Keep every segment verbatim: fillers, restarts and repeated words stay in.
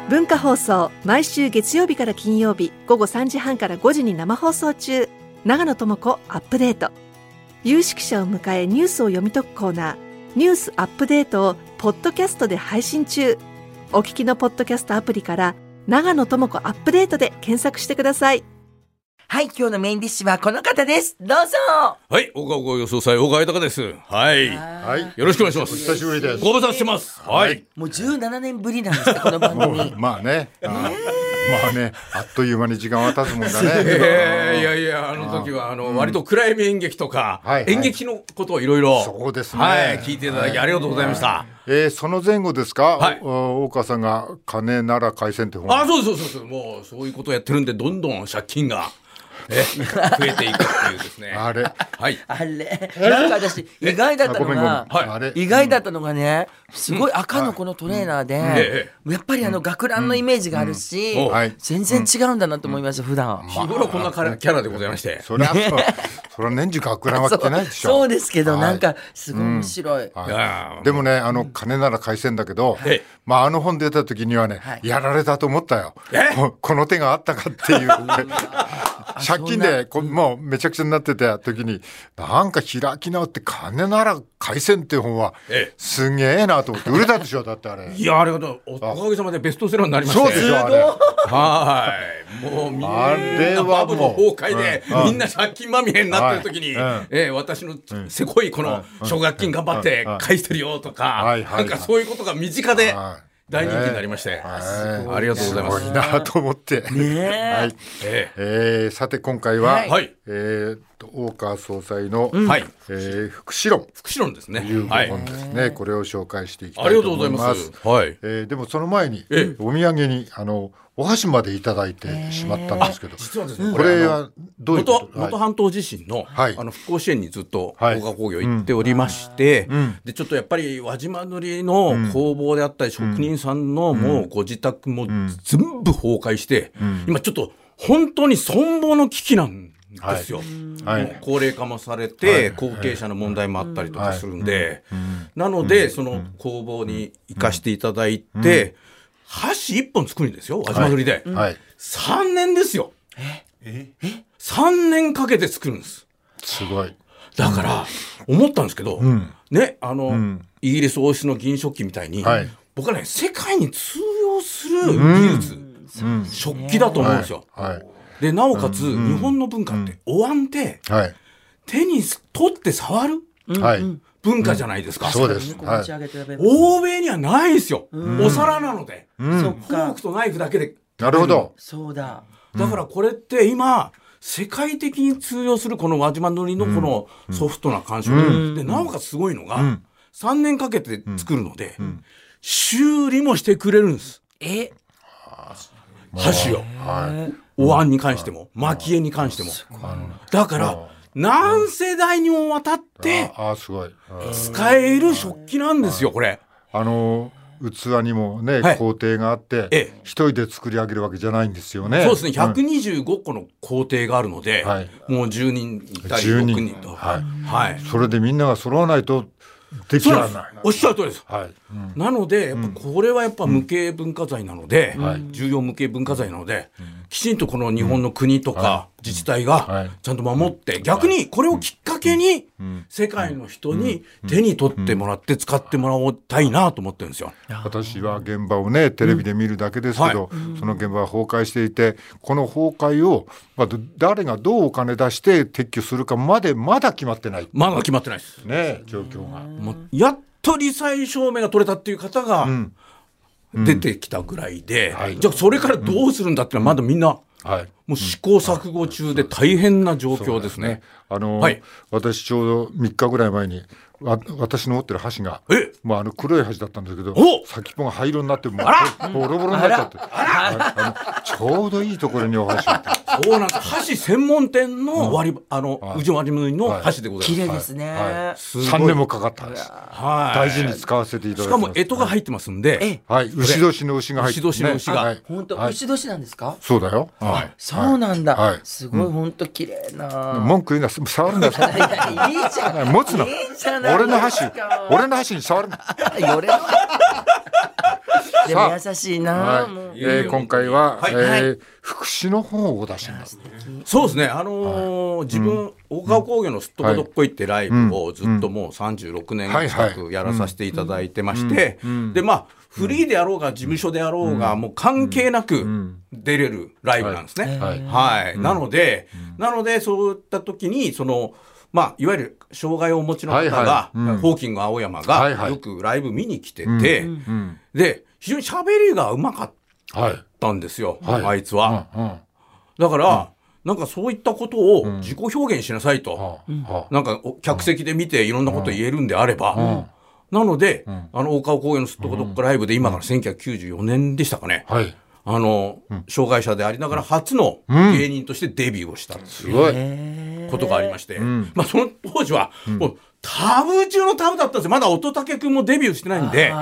文化放送、毎週月曜日から金曜日午後さんじはんからごじに生放送中。長野智子アップデート。有識者を迎えニュースを読み解くコーナー、ニュースアップデートをポッドキャストで配信中。お聞きのポッドキャストアプリから長野智子アップデートで検索してください。 はい、今日のメインディッシュはこの方です。どうぞ。 はい、岡岡予想祭岡豊です。はい、はい、よろしくお願いします。 お久しぶりです。 ご無沙汰してます。はい、 もうじゅうななねんぶりなんですね、この番組。 まあね、あまあね、あっという間に時間は経つもんだね。 えー、いやいや、あの時はあの、うん、割と暗闇演劇とか、はいはい、演劇のことをいろいろそうですね、 はい、聞いていただきありがとうございました。はい、 えー、その前後ですか、 はい、 大川さんが金なら海鮮って本。 あ、そうそうそうそう、もうそういうことをやってるんで、どんどん借金がえ増えていくっていうですね。 あれ、 はい、 あれなんか私意外だったのが、はい、意外だったのがね、すごい赤のこのトレーナーで、うん、やっぱりあの学ランのイメージがあるし、うんうん、全然違うんだなと思いました、うん、普段。 日頃こんなキャラでございまして、 それはそうそれは年中学ランは着てないでしょ。 そう、そうですけど、はい、なんかすごい面白い、 うんはい、でもね、あの金なら海鮮だけど、はい、まああの本出た時にはね、はい、やられたと思ったよ。こ, この手があったかっていう借金でこもうめちゃくちゃになってた時に、なんか開き直って金なら海鮮っていう本はすげえなと思って売れたでしょ。だってあれ、 いや、ありがとう、おかげさまでベストセラーになりまして。 そうでしょ、あれ。 はい、もうみんなバブルの崩壊で、うん、みんな借金まみれになってる時に、はい、えー、私のせこいこの奨学金頑張って返してるよとか、なんかそういうことが身近で大人気になりまして、ね、ありがとうございます。 すごいなと思って、ね、はい、ええー、さて今回は、はい、えー、大川総裁の、うん、えー、福祉論福祉論ですね、 いう本ですね、はい、これを紹介していきたいと思います。ありがとうございます。はい、えー、でもその前に、えー、お土産にあのお箸までいただいてしまったんですけど、 実はですね、 これはどういうこと？ 能登半島地震の、はい、あの復興支援にずっと大川工業行っておりまして、はい、うん、でちょっとやっぱり輪島塗の工房であったり、職人さんのもうご自宅も全部崩壊して、うん、今ちょっと本当に存亡の危機なんですよ。はい、高齢化もされて、はい、後継者の問題もあったりとかするんで、はい、なので、うん、その工房に行かせていただいて、うんうん、箸一本作るんですよ、輪島塗で、はい、さんねんですよ。ええさんねんかけて作るんです。 すごい。 だから思ったんですけど、うん、ね、あの、うん、イギリス王室の銀食器みたいに、はい、僕はね、世界に通用する技術、うん、食器だと思うんですよ。はいはい、でなおかつ、うん、日本の文化って、うん、お椀って、はい、手に取って触る、はい、文化じゃないですか。うん、 そうです。はい、 欧米にはないですよ。うん、お皿なので、うん、フォークとナイフだけで。 なるほど。 そうだ。 だからこれって今世界的に通用するこの輪島塗のこのソフトな感触、うん、でなおかつすごいのが、うん、さんねんかけて作るので、うん、修理もしてくれるんです。え、箸を、はい、お椀に関しても蒔絵に関しても。だから何世代にもわたって使える食器なんですよ、これ。 あの器にもね、はい、工程があって、ええ、一人で作り上げるわけじゃないんですよね。 そうですね、ひゃくにじゅうごこの工程があるので、はい、もうじゅうにんいたりろくにんと、はいはい、それでみんなが揃わないとできない。 おっしゃる通りです、はい、うん、なのでやっぱこれはやっぱ無形文化財なので、うん、重要無形文化財なので、うん、きちんとこの日本の国とか自治体がちゃんと守って、うん、逆にこれをきっかけに世界の人に手に取ってもらって使ってもらいたいなと思ってるんですよ。 私は現場をねテレビで見るだけですけど、うん、はい、その現場は崩壊していて、この崩壊を、まあ、誰がどうお金出して撤去するかまでまだ決まってない、 まだ決まってないですね、状況が。 もうやっと罹災証明が取れたっていう方が出てきたぐらいで、うん、はい、じゃあそれからどうするんだってのはまだみんな、はい、もう試行錯誤中で大変な状況ですね。 あの、はい、私ちょうどみっかぐらい前にわ私の持ってる箸が、まあ、あの黒い箸だったんだけど、先っぽが灰色になってもうボロボロになっちゃって、あのちょうどいいところにお箸を。 そうなんです。箸専門店の割り、うん、あの、はい、宇治割り塗りの箸でございます。 綺麗ですね。はい、 すさんねんもかかったんです。はい、大事に使わせていただきます。 しかも干支が入ってますんで、 はい、牛年の牛が入ってます、ね、 牛年の牛が、はい、 本当、はい、牛年なんですか？ そうだよ。 はい、そうなんだ。はい、すごい本当綺麗な。 文句言うな、触るんだ。いいじゃん。 持つの。俺の箸、俺の箸に触るな。俺の。 でも優しいな、 はいえー、今回は、はいえー、福祉の本をお出しになってそうですね、あのーはい、自分、うん、大川工業のすっとこどっこいってライブをずっともうさんじゅうろくねん近くやらさせていただいてまして、でまあフリーであろうが事務所であろうがもう関係なく出れるライブなんですね。はいはい、なので、なのでそういった時にそのまあいわゆる障害をお持ちの方が、はいはい、ホーキング青山がよくライブ見に来てて、はいはい、で非常に喋りがうまかったんですよ、はい、あいつは。はい、だから。なんかそういったことを自己表現しなさいと、うん、なんか客席で見ていろんなこと言えるんであれば、うん、なので、うん、あの大川工業のすっとこどっこライブで今からせんきゅうひゃくきゅうじゅうよねんでしたかね、はい、あの障害者でありながら初の芸人としてデビューをしたっていうことがありまして、まあ、その当時はもうタブー中のタブーだったんですよ。まだ乙武君もデビューしてないんで。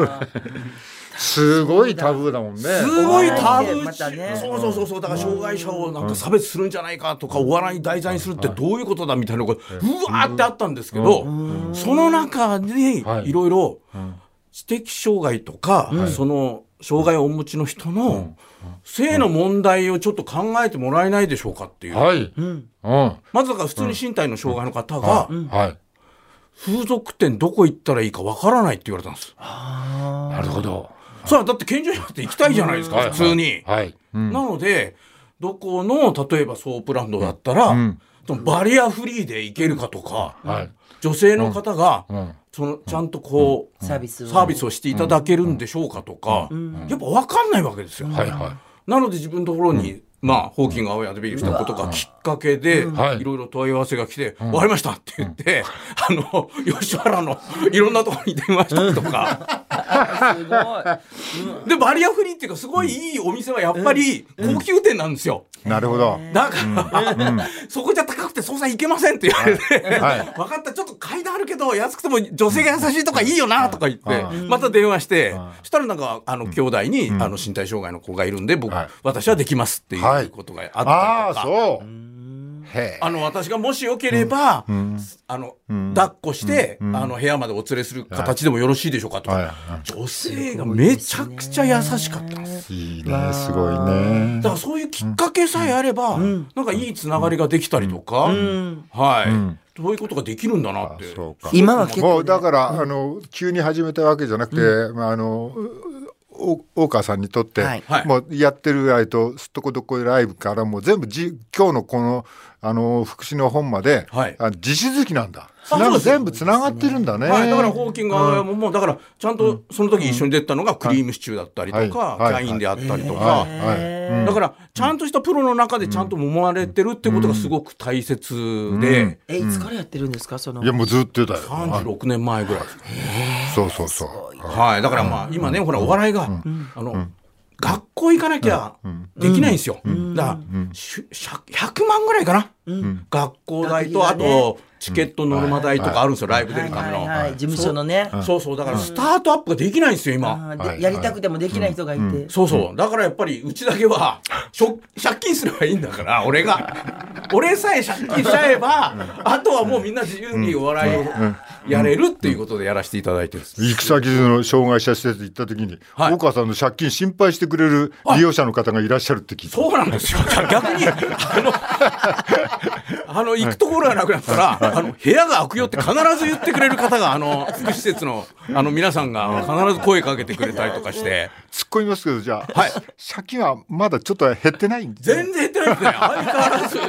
すごいタブーだもんね。 すごいタブー、まね、そうそうそうそう、だから障害者をなんか差別するんじゃないかとか、お笑い題材にするってどういうことだみたいなことうわーってあったんですけど、その中でいろいろ知的障害とか、その障害をお持ちの人の性の問題をちょっと考えてもらえないでしょうかっていう、はいうん、まずだから普通に身体の障害の方が、うんはい、風俗店どこ行ったらいいかわからないって言われたんです。 なるほど。 それはだって健常者って行きたいじゃないですか、うん、普通に、はいはいうん、なのでどこの例えばソープランドだったら、うん、バリアフリーで行けるかとか、はい、女性の方が、うん、そのちゃんとこう、うん、サービスを、サービスをしていただけるんでしょうかとか、うん、やっぱ分かんないわけですよ、うんはいはい、なので自分のところに、うんまあ、ホーキング青山でデビューしたことがきっかけで、いろいろ問い合わせが来て、うん、分かりましたって言って、うん、あの、吉原のいろんなところに電話したりとか。すごい。で、バリアフリーっていうか、すごいいいお店はやっぱり高級店なんですよ。 うん、なるほど。 だから、うん、そこじゃ高くて捜査行けませんって言われて、はい、分かった、ちょっと階段あるけど、安くても女性が優しいとかいいよなとか言って、また電話して、そしたらなんか、あの、兄弟に、うん、あの、身体障害の子がいるんで、僕、はい、私はできますっていう。いうことがあったりとか、はい、あそうあの私がもしよければ、うん、あの、うん、抱っこして、うん、あの部屋までお連れする形でもよろしいでしょうかとか、はいはい、女性がめちゃくちゃ優しかったんです。 いいね、すごいね。 だからそういうきっかけさえあれば、うん、なんかいいつながりができたりとか、うん、はい、うんそういうことができるんだなって。そうか今は結構、ね、 もうだから、あの急に始めたわけじゃなくて、うんまあ、あの大川さんにとって、はい、もうやってるライトすっとこどっこいライブからもう全部じ今日のこの、あの福祉の本まで、はい、あ地続きなんだ。なんか全部つながってるんだね。 はい、だからホーキングはもう、うん、だからちゃんとその時一緒に出たのがクリームシチューだったりとか、キャインであったりとか、だからちゃんとしたプロの中でちゃんと揉まれてるってことがすごく大切で、うんうん、 えいつからやってるんですかその。 いやもうずっとだよ。 さんじゅうろくねんまえぐらいですか。 そうそうそう。 はい、だからまあ今ねほらお笑いが、うん、あの。うん学校行かなきゃできないんですよ、うん、だから、うん、ひゃくまんぐらいかな、うん、学校代と、ね、あとチケットノルマ代とかあるんですよ、うん、ライブ出るための、はいはいはい、 事務所のねそうそうだからスタートアップができないんですよ今、 うん、やりたくてもできない人がいて、うん、 そうそうだからやっぱりうちだけは借金すればいいんだから俺が俺さえ借金しちゃえばあとはもうみんな自由にお笑いをやれるっていうことでやらせていただいてるんです。 行く先の障害者施設行った時に、はい、大川さんの借金心配してくれる利用者の方がいらっしゃるって聞いた。 そうなんですよ逆にあのあの行くところがなくなったらあの部屋が空くよって必ず言ってくれる方があの福祉施設のあの皆さんが必ず声かけてくれたりとかして突っ込みますけどじゃあ、はい、借金はまだちょっと減ってないんですね。全然減ってないですね相変わらず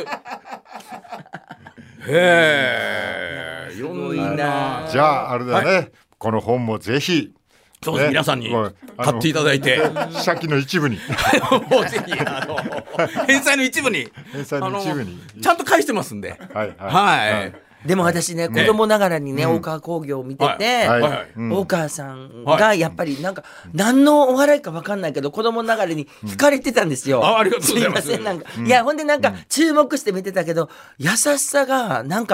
へえいろんなじゃああれだね、はい、この本もぜひそうです、ね、皆さんに買っていただいて借金の一部にもうぜひあの返済の一部に返済の一部にちゃんと返してますんではい、はいはい、 でも私ね、ね子供ながらにね、うん、大川工業を見てて、はいはいうん、大川さんがやっぱりなんか、うん、何のお笑いか分かんないけど子供ながらに惹かれてたんですよ、 うん、あ, ありがとうございます。 すいませんなんか、うん、いやほんでなんか注目して見てたけど優しさがなんか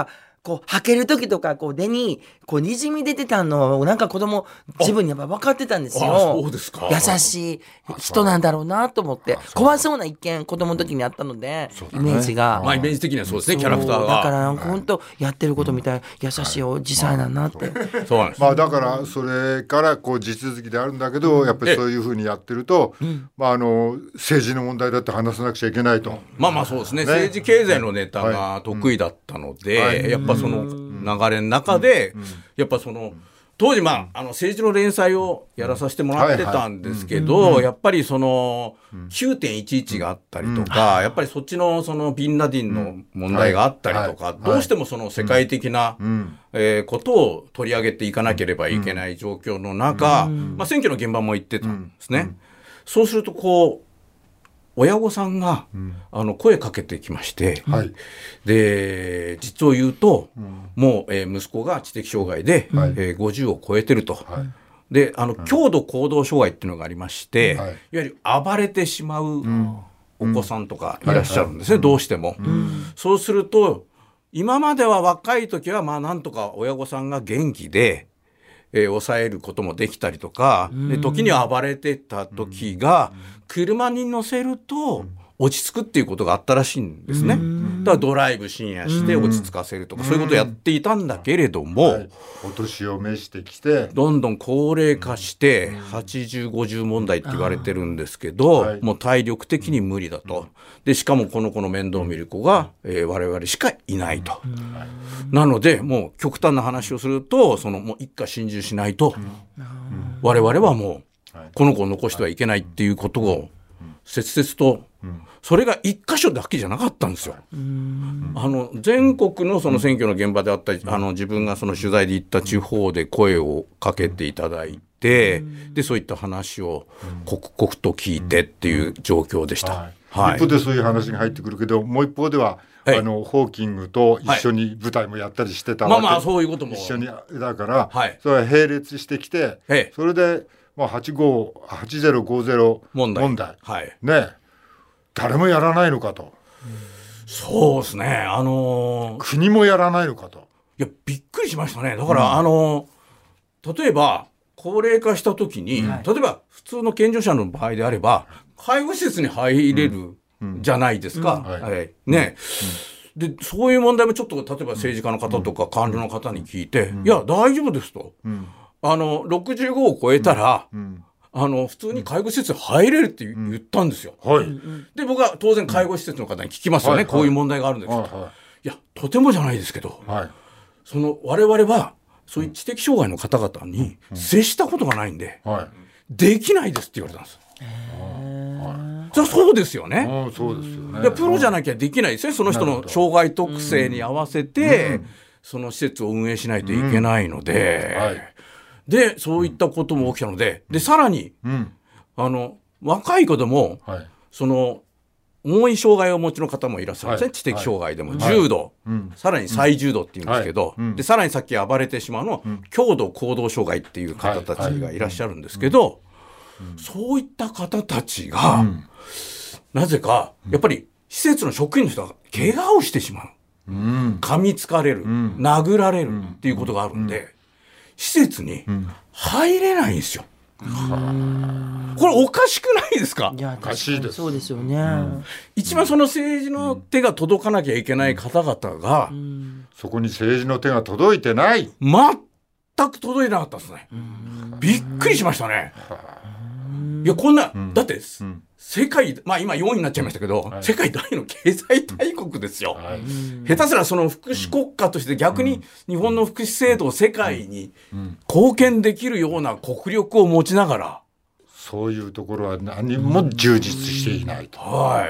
こう履ける時とかこう手にこうにじみ出てたのをなんか子供自分にやっぱ分かってたんですよ。 そうですか。 優しい人なんだろうなと思って怖そうな一見子供の時にあったので、イメージが、 まあイメージ的にはそうですね、キャラクターが。 だからなんか本当やってることみたい優しいおじさんなんなって。 そうなんです。 まあだからそれからこう地続きであるんだけど、やっぱりそういうふうにやってると、まああの政治の問題だって話さなくちゃいけないと。 まあまあそうですね。政治経済のネタが得意だったので、やっぱその流れの中でやっぱその当時、まあ、あの政治の連載をやらさせてもらってたんですけど、やっぱりその きゅうてんいちいち があったりとか、やっぱりそっちのそのビンラディンの問題があったりとか、どうしてもその世界的なえことを取り上げていかなければいけない状況の中、まあ選挙の現場も行ってたんですね。そうするとこう親御さんが、うん、あの声かけてきまして、はい、で実を言うと、うん、もう、えー、息子が知的障害で、はい、えー、ごじゅうを超えてると、はい、であの、うん、強度行動障害っていうのがありまして、はい、いわゆる暴れてしまうお子さんとかいらっしゃるんですね、どうしても、うん、そうすると今までは若い時はまあなんとか親御さんが元気でえー、抑えることもできたりとか、で時には暴れてた時が車に乗せると落ち着くっていうことがあったらしいんですね。だからドライブ深夜して落ち着かせるとか、そういうことをやっていたんだけれども、はい、 お年を召してきてどんどん高齢化してはちじゅう、ごじゅう問題って言われてるんですけど、はい、もう体力的に無理だと。でしかもこの子の面倒を見る子が、えー、我々しかいないと。なのでもう極端な話をすると、そのもう一家心中しないと、我々はもうこの子を残してはいけないっていうことを切々と、それが一箇所だけじゃなかったんですよ。あの全国のその選挙の現場であったり、あの自分がその取材で行った地方で声をかけていただいて、でそういった話を刻々と聞いてっていう状況でした。はいはい、一方でそういう話が入ってくるけど、もう一方では、はい、あのホーキングと一緒に舞台もやったりしてたわけ、 はい、まあまあそういうことも一緒にだから、はい、それは並列してきて、はい、それで、まあ、はちじゅうごじゅう問題、問題、はい、ね、誰もやらないのかと。 そうですね、あのー、 国もやらないのかと。 いやびっくりしましたね。だから、うん、あのー、例えば高齢化した時に、うん、例えば普通の健常者の場合であれば介護施設に入れるじゃないですか、うんうん、はい、ね、うん、でそういう問題もちょっと例えば政治家の方とか官僚の方に聞いて、うん、いや大丈夫ですと、うん、あのろくじゅうごを超えたら、うんうん、あの普通に介護施設に入れるって言ったんですよ、うん、はい、で僕は当然介護施設の方に聞きますよね、うん、こういう問題があるんです、はいはい、いやとてもじゃないですけど、はい、その我々はそういう知的障害の方々に接したことがないんで、うんはい、できないですって言われたんです。そりゃそうですよね。 そうですよね。 でプロじゃなきゃできないですね。その人の障害特性に合わせて、うん、その施設を運営しないといけないので、うんはい、でそういったことも起きたので、でさらに、うん、あの若い子でも、はい、その重い障害をお持ちの方もいらっしゃるんですね、はい、知的障害でも、はい、重度、はい、さらに最重度っていうんですけど、はい、でさらにさっき暴れてしまうのは、うん、強度行動障害っていう方たちがいらっしゃるんですけど、はいはいうん、そういった方たちが、うん、なぜかやっぱり施設の職員の人が怪我をしてしまう、うん、噛みつかれる、うん、殴られるっていうことがあるんで、うん、施設に入れないんですよ。これおかしくないですか？ いやおかしいです。そうですよね、うん、 一番その政治の手が届かなきゃいけない方々が、 うん、そこに政治の手が届いてない、 全く届いてなかったですね。びっくりしましたね。いやこんな、うん、だって、うん、世界、まあ今よんいになっちゃいましたけど、はい、世界大の経済大国ですよ、はい、下手すらその福祉国家として逆に日本の福祉制度を世界に貢献できるような国力を持ちながら、 そういうところは何も充実していないと、 はい、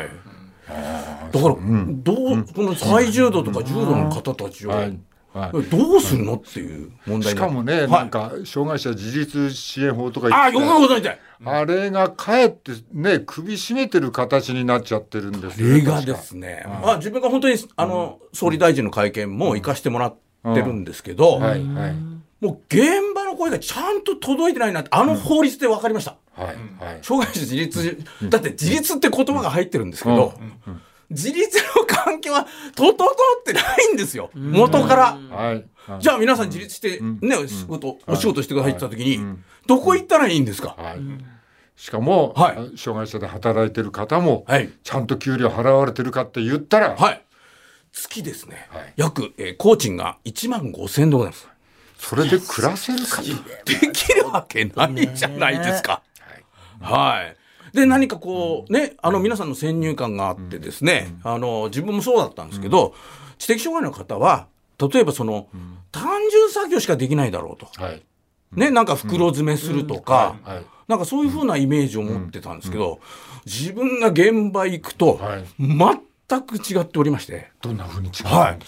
だから、うん、どうこの最重度とか重度の方たちを、はいはい、どうするのっていう問題。 しかもね、はい、なんか障害者自立支援法とか言って、あ、よくご存知で、 あれがかえってね首絞めてる形になっちゃってるんですよね。 あれがですね、うん、あ自分が本当にあの、うん、総理大臣の会見も行かしてもらってるんですけど、うんはいはい、もう現場の声がちゃんと届いてないなってあの法律で分かりました、うんはいはい、障害者自立、だって自立って言葉が入ってるんですけど、うんうん、 自立の環境は整ってないんですよ元から、はい、じゃあ皆さん自立してね、お仕事、お仕事してくださいって言った時に、どこ行ったらいいんですか。 はい、しかも、はい、障害者で働いてる方も、はい、ちゃんと給料払われてるかって言ったら、 はい、月ですね、はい、約、えー、工賃がいちまんごせんえんでございます。 それで暮らせるかできるわけないじゃないですか。はい、はいで何かこうね、あの皆さんの先入観があってですね、あの自分もそうだったんですけど、知的障害の方は例えばその単純作業しかできないだろうと、はいね、なんか袋詰めするとか、なんかそういう風なイメージを持ってたんですけど、自分が現場行くと全く違っておりまして。 どんな風に違うんですか。 はい、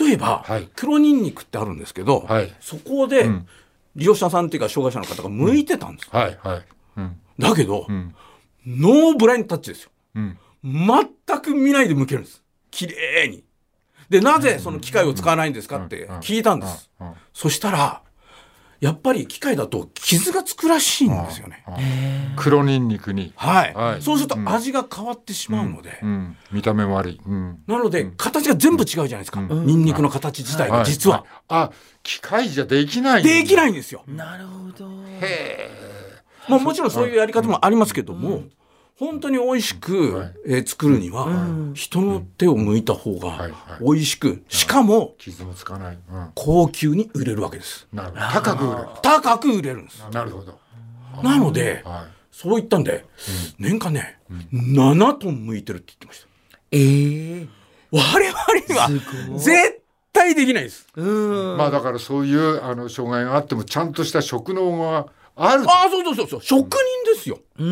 例えば、はい、黒ニンニクってあるんですけど、はい、そこで利用者さんっていうか障害者の方が剥いてたんです、うんはいはいうん、だけど、うん、ノーブラインドタッチですよ、うん、全く見ないで剥けるんです。綺麗に。でなぜその機械を使わないんですかって聞いたんです、うんうんうん、そしたらやっぱり機械だと傷がつくらしいんですよね。 黒ニンニクに、 はいはい、そうすると味が変わってしまうので、うんうん、 見た目も悪い、うん、 なので形が全部違うじゃないですか、うん、ニンニクの形自体が実は、はいはい、 あ機械じゃできないできないんですよ。 なるほど。 へー、まあ、もちろんそういうやり方もありますけども、うん、本当に美味しく、はいえー、作るには、うん、人の手を剥いた方が美味しく、うん、しかも傷もつかない、うん、 高級に売れるわけです。 なるほど。高く売れる高く売れるんです。 なるほど。 なので、はい、そういったんで、うん、年間ね、うん、ななトン剥いてるって言ってました。 えー、 我々には絶対できないです。 うん、まあだからそういうあの障害があってもちゃんとした職能がある。 ああそうそうそうそう、職人ですよ、うん、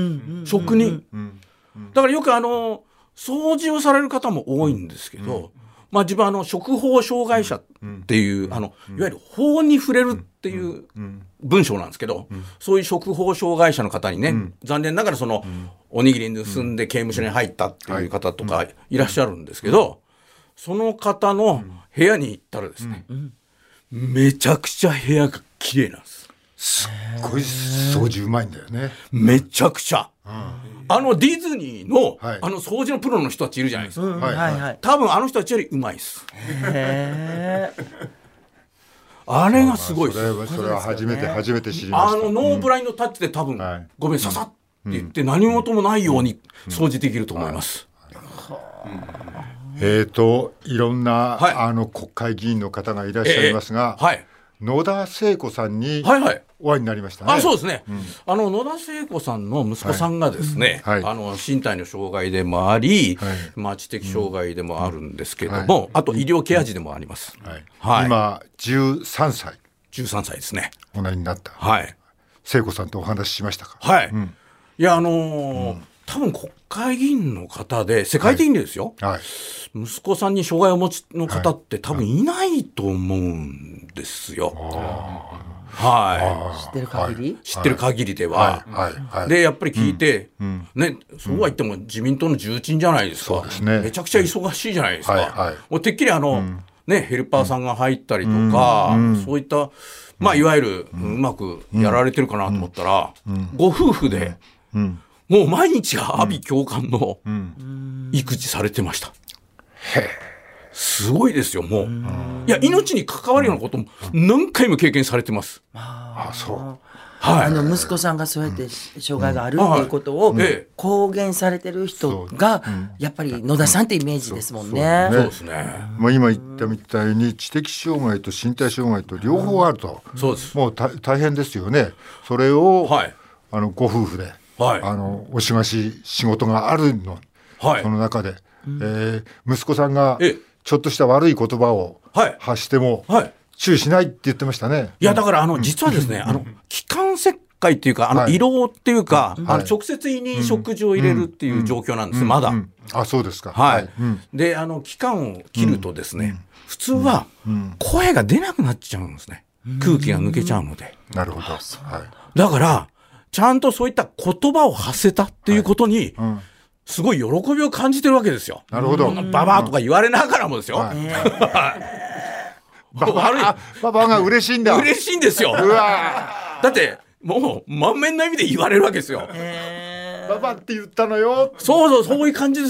職人、うんうん、だからよくあの掃除をされる方も多いんですけど、うんまあ、自分はあの触法障害者っていう、うん、あのいわゆる法に触れるっていう文章なんですけど、うん、そういう触法障害者の方にね、うん、残念ながらその、うん、おにぎり盗んで刑務所に入ったっていう方とかいらっしゃるんですけど、うん、その方の部屋に行ったらですね、うん、めちゃくちゃ部屋が綺麗なんです。 すっごい掃除うまいんだよね。 めちゃくちゃ、うん、あのディズニー の,、はい、あの掃除のプロの人たちいるじゃないですか、うんはいはい、多分あの人たちよりうまいです。へあれがすごいです。 それは、それは初めて初めて知りました。 あのノーブラインドタッチで多分、うん、ごめんささって言って何事もないように掃除できると思います、 うんうんうん、えーといろんな、はい、あの国会議員の方がいらっしゃいますが、えーはい野田聖子さんにお会いになりましたね。 はいはい、あ、そうですね、うん、あの野田聖子さんの息子さんがですね、はい、あの身体の障害でもあり、はいまあ、知的障害でもあるんですけども、うんはい、あと医療ケア児でもあります、はいはい、今じゅうさんさいじゅうさんさいですね。 おなりになった、 はい、 聖子さんとお話ししましたか。 はい、うん、いやあのーうん多分国会議員の方で世界的にですよ、はいはい、息子さんに障害をお持ちの方って多分いないと思うんですよ、はい、 知ってる限り、 はい、知ってる限りでは、はいはい、でやっぱり聞いて、うんね、そうは言っても自民党の重鎮じゃないですか、うん、めちゃくちゃ忙しいじゃないですか、はいはい、もうてっきりあの、うんね、ヘルパーさんが入ったりとか、うん、そういった、まあ、いわゆる、うん、うまくやられてるかなと思ったら、うん、ご夫婦で、うんもう毎日が阿鼻教官の育児されてました、うん、すごいですよもう、うん、いや命に関わるようなことも何回も経験されてます、うん、 ああそう、 はい、あの息子さんがそうやって障害があるっていうことを公言されてる人がやっぱり野田さんってイメージですもんね。 そうですね、 まあ、今言ったみたいに知的障害と身体障害と両方あると、うん、そうですもう大変ですよね。それを、はい、あのご夫婦ではい、あのおしまし仕事があるの、はい、その中で、うんえー、息子さんがちょっとした悪い言葉を発しても、はいはい、注意しないって言ってましたね。 いやだからあの実はですね、うん、あの気管切開っていうかあの胃ろうっていうか、はい、あの直接胃に食事を入れるっていう状況なんです、うん、まだ、うん、 あそうですか、 はいうん、であの気管を切るとですね、うん、普通は声が出なくなっちゃうんですね、うん、空気が抜けちゃうので、 うん、なるほど、はい、 だからちゃんとそういった言葉を発せたっていうことに、はいうん、すごい喜びを感じてるわけですよ。 なるほど。 ババアとか言われながらもですよ。はい、 ババア、ババアが嬉しいんだ。 嬉しいんですよ。うわだってもう満面の意味で言われるわけですよ。 ババアって言ったのよ。 そうそうそういう感じですよ。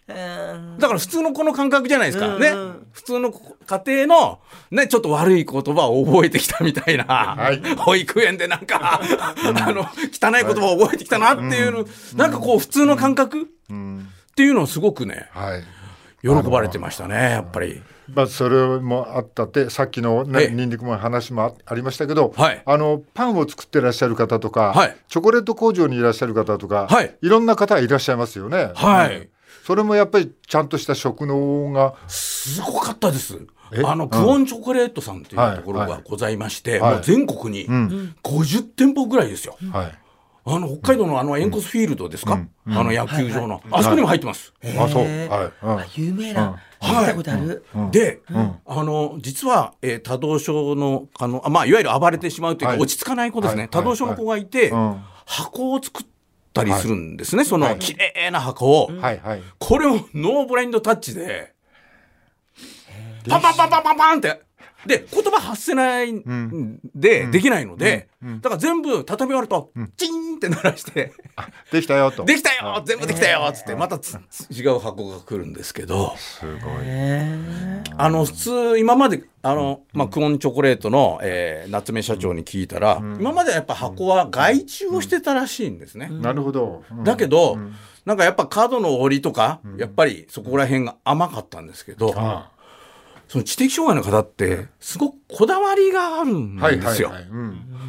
だから普通の子の感覚じゃないですかね。普通の家庭のねちょっと悪い言葉を覚えてきたみたいな、はい、保育園でなんかあの汚い言葉を覚えてきたなっていうの、なんかこう普通の感覚っていうのをすごくね、はい、喜ばれてましたねやっぱり。 まあ、それもあったってさっきの、ね、ニンニクも話も あ, ありましたけど、はい、あのパンを作ってらっしゃる方とか、はい、チョコレート工場にいらっしゃる方とか、はい、いろんな方がいらっしゃいますよね、はい、それもやっぱりちゃんとした食能がすごかったです。あのクオンチョコレートさんっていうところがございまして、はいはい、もう全国にごじゅってんぽぐらいですよ、はい、あの北海道のあのエンコスフィールドですか、うんうん、あの野球場の、はいはい、あそこにも入ってます、 はい、あそう、はい、有名な、うん、聞いたことある、 はい、で、うん、あの実は、えー、多動症のあの、まあ、いわゆる暴れてしまうというか、はい、落ち着かない子ですね、はい、多動症の子がいて、はい、箱を作ったりするんですね、はい、その綺麗な箱を、はいはい、これをノーブレインドタッチでパンパンパンパンパンパンってで言葉発せないんで、うん、できないので、うんうん、だから全部畳み終わると、うん、チーンって鳴らしてできたよとできたよ全部できたよっつってまたつ違う箱が来るんですけど、すごいあの普通今まであの、まあ、クオンチョコレートの、えー、夏目社長に聞いたら、うん、今まではやっぱ箱は外注をしてたらしいんですね、 うん、なるほど、 うん、だけど、うん、なんかやっぱ角の折りとか、うん、やっぱりそこら辺が甘かったんですけど、うん、その知的障害の方ってすごくこだわりがあるんですよ、はいはいはい、うん、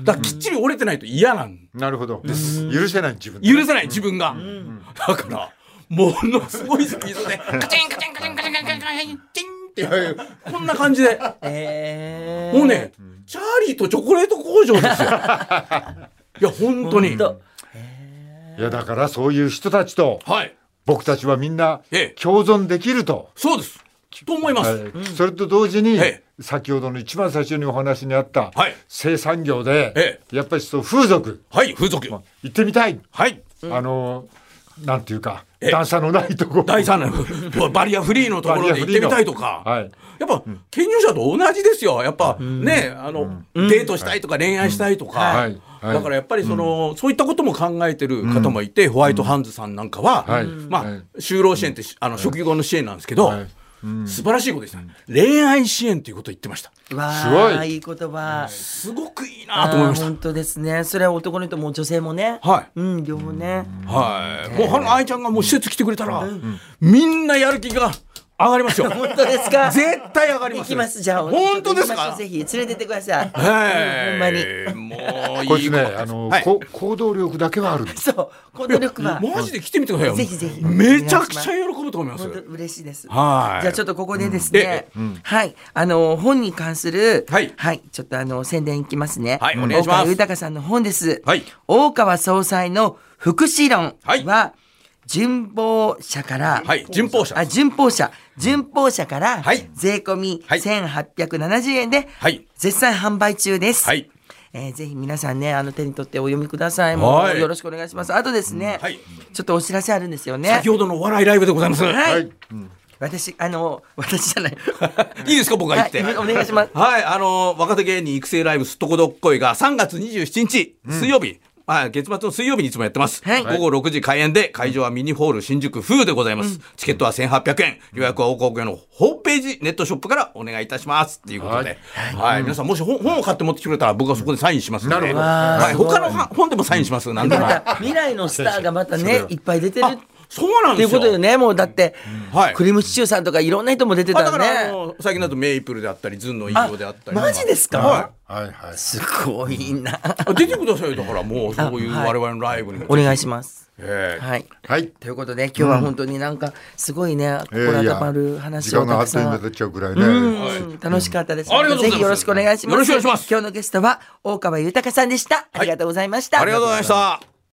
だからきっちり折れてないと嫌なんです。 なるほど、許せない自分、 許せない自分が、うん、だからものすごいスピードでカチンカチンカチンカチンカチンカチンカチンっていうこんな感じで、えー、もうねチャーリーとチョコレート工場ですよいや本当に、 えー、いやだからそういう人たちと、はい、僕たちはみんな共存できると、 ええ、そうですと思います、 はい、うん、それと同時に、ええ、先ほどの一番最初にお話にあった、はい、生産業で、ええ、やっぱりそう風俗、 はい、風俗、 まあ、行ってみたい、 はい、 あのなんていうか段差のないところ、 段差のバリアフリーのところで行ってみたいとか、はい、やっぱ、うん、健常者と同じですよやっぱ、うん、ねあの、うん、デートしたいとか恋愛したいとか、はいはい、だからやっぱりその、うん、そういったことも考えてる方もいて、うん、ホワイトハンズさんなんかは、はい、まあ、はい、就労支援ってあの職業の支援なんですけど、はい、うん、素晴らしいことでした、うん、恋愛支援ということを言ってました。 わすごいいい言葉、 すごくいいなと思いました。 本当ですね。それは男の人も女性もね、はい、うん、両方ね、 はい、もうあの愛ちゃんがもう施設来てくれたら、うん、みんなやる気が上がりますよ本当ですか。 絶対上がります。 行きます。じゃあ本当ですか。 ぜひ連れてってください。はい、ほんまにもういいこいつね、あの、はい、行動力だけはある。 そう行動力はマジで来てみてくださいよ。 ぜひぜひめちゃくちゃ喜ぶと思います。 本当嬉しいです。 はい。 じゃあちょっとここでですね、うん、はいあの本に関する、はい、はい、ちょっとあの宣伝いきますね。 はい、お願いします。 大川豊さんの本です。はい、大川総裁の福祉論は、はい、順法社から、 はい、順法社あ順法社順法社から、はい、税込みせんはっぴゃくななじゅうえんで、はい、絶賛販売中です。はい、えー、ぜひ皆さんねあの手に取ってお読みください。もうよろしくお願いします。あとですね、はい、ちょっとお知らせあるんですよね。 先ほどのお笑いライブでございます。はい、はい、 うん、私あの私じゃないいいですか僕が言って、 はい、お願いします。 はいあの若手芸人育成ライブすっとこどっこいがさんがつにじゅうしちにち、うん、水曜日、はい、月末の水曜日にいつもやってます、はい、ごごろくじ開演で会場はミニホール新宿風でございます、うん、チケットはせんはっぴゃくえん、予約は大川のホームページネットショップからお願いいたしますっていうことで、はいはい、皆さんもし 本, 本を買って持ってきてくれたら僕はそこでサインしますので、はい、他の本でもサインします。なんでも未来のスターがまたねいっぱい出てるそうなんですよ。 っていうことよね。もうだって、うん、はい、クリームシチューさんとかいろんな人も出てたね。だからあの最近だとメイプルであったりズンのインゴであったり。 マジですか。 はいはいはい。 すごいな。 出てくださいだからもうそういう我々のライブにも、 はい、お願いします。 えー、 はい、 はい、 ということで今日は本当になんかすごいね、うん、心温まる話をたくさん、 時間があっという間になっちゃうくらいね、 うん、楽しかったです、うん、ぜひよろしくお願いします。 よろしくお願いします。 今日のゲストは大川豊さんでした。ありがとうございました、 はい、ありがとうございました。